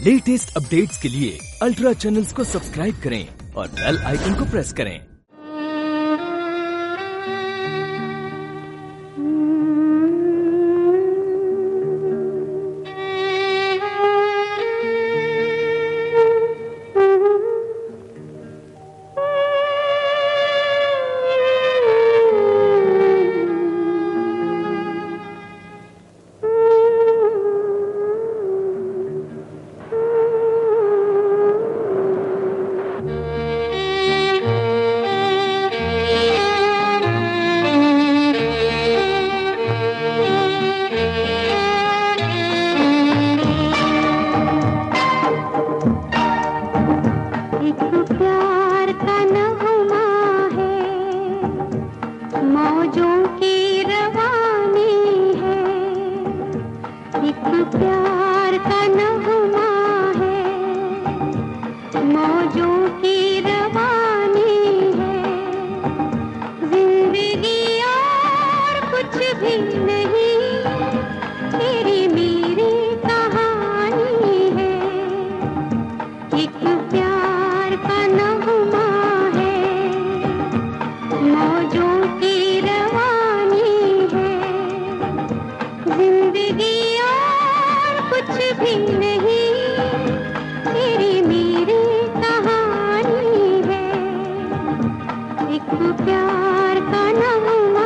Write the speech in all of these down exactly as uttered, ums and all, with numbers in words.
Latest updates के लिए ultra channels को सब्सक्राइब करें और बेल आइकन को प्रेस करें। प्यार का नगमा है, मौजों की रवानी है, जिंदगी और कुछ भी नहीं, तेरी मेरी कहानी है। एक प्यार का नगमा है, मौजों की रवानी है, जिंदगी कुछ भी नहीं, तेरी मेरी कहानी है। एक प्यार का नगमा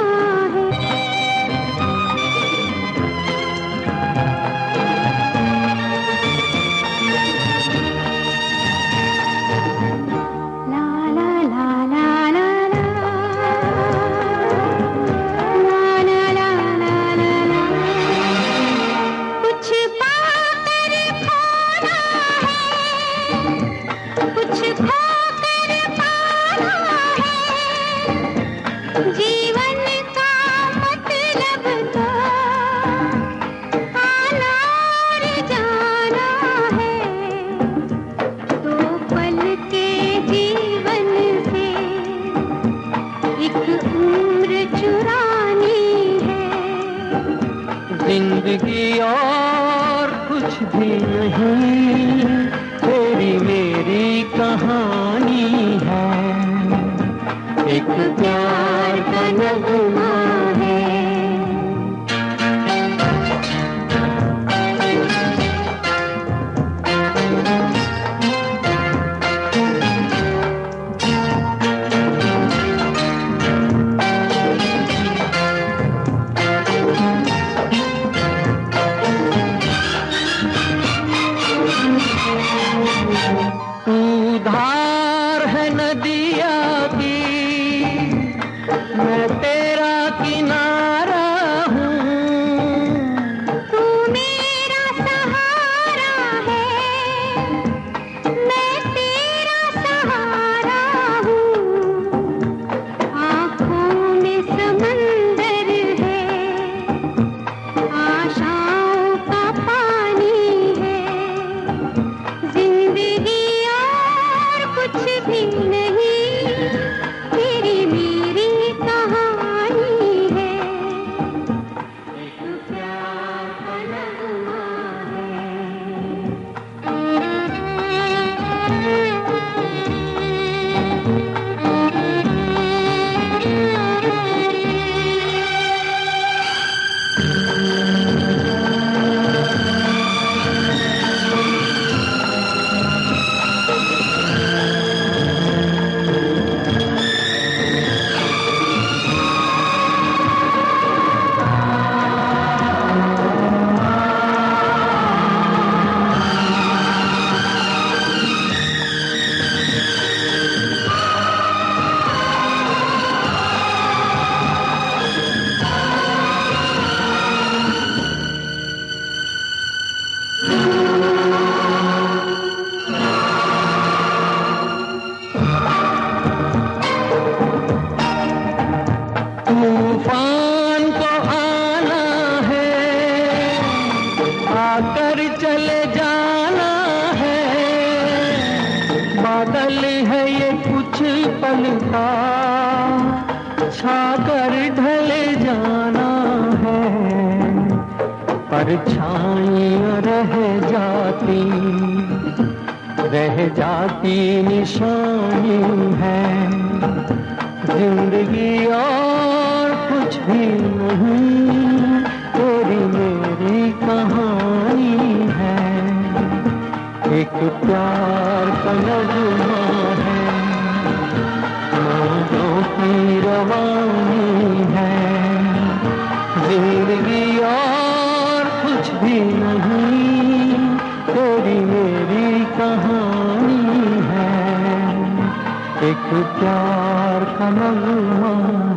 जीवन का मतलब तो आना और जाना है, दो पल के जीवन से एक उम्र चुरानी है। जिंदगी और कुछ भी नहीं, तेरी मेरी कहानी है। एक प्यार का नगमा है। तू धार है नदिया की, मैं तेरा किनारा हूँ। तू मेरा सहारा है, मैं तेरा सहारा हूँ। आँखों में समंदर है, आशाओं का पानी है, जिंदगी और कुछ भी नहीं, तेरी मेरी कहानी है। एक प्यार का नगमा तूफान को आना है, आकर चले जाना है। बादल है ये कुछ पल का, छाकर ढले जाना है। परछाई रह जाती, रह जाती निशानी है। जिंदगी और कुछ भी नहीं, तेरी मेरी कहानी है। एक प्यार का नगमा है, मौजों की रवानी है। जिंदगी और कुछ भी नहीं, तेरी मेरी कहानी है। एक प्यार का नगमा